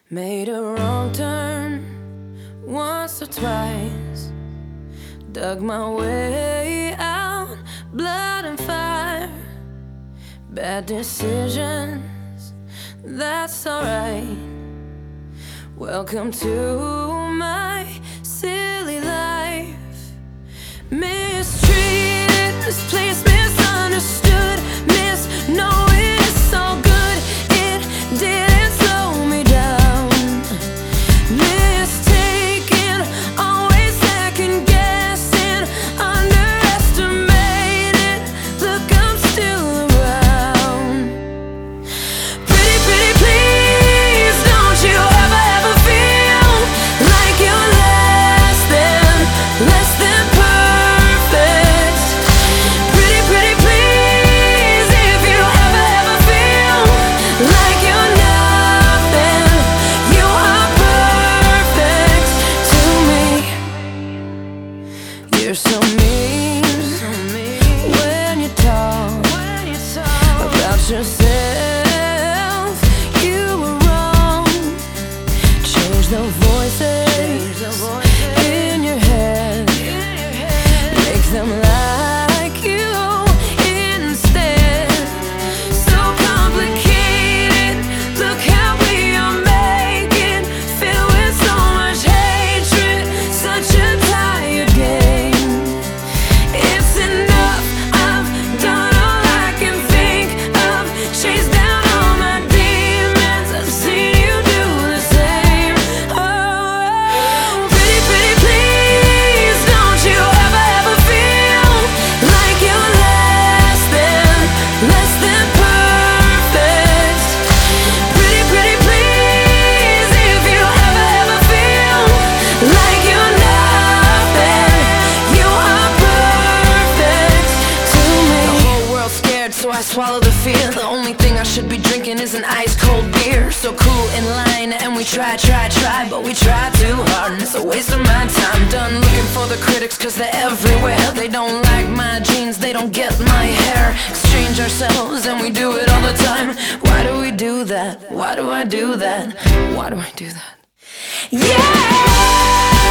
Made a wrong turn once or twice, dug my way out, blood and fire. Bad decisions, that's alright. Welcome to my silly life. Mistreated, misplaced, misunderstood, misknowing it's all good. It didn't slow me down. Mistaken, always second guessing, underestimated. Look, I'm still around. Pretty, pretty, please, don't you ever feel like you're less than perfect. Pretty, pretty, please, if you ever feel like you're nothing, you are perfect to me. You're so mean when you talk about yourself. You were wrong. Change the voices in your head. Make them like you instead. So complicated. Look how we are making, filled with so much hatred. Such a tired game. It's enough. I've done all I can think of. Chased down all my demons. I've seen you do the same. Oh, pretty, pretty, please, don't you ever feel like you're less than perfect. Pretty, pretty, please, if you ever feel like you're nothing, you are perfect to me. The whole world's scared, so I swallow the fear. The only thing I should be drinking is an ice cold beer. So cool in line, and we try, but we try too hard, and it's a waste of my time. Done looking for the critics, cause they're everywhere. They don't like my jeans, they don't get my hair. Exchange ourselves, and we do it all the time. Why do we do that? Why do I do that? Why do I do that? Yeah!